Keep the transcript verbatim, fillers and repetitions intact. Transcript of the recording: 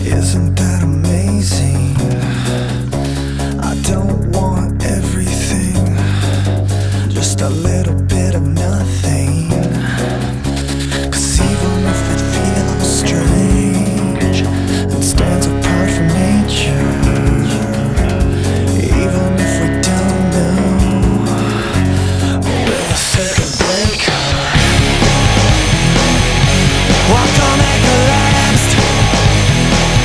Isn't that amazing? I don't want everything, just a little bit of nothing. 'Cause even if it feels strange and standing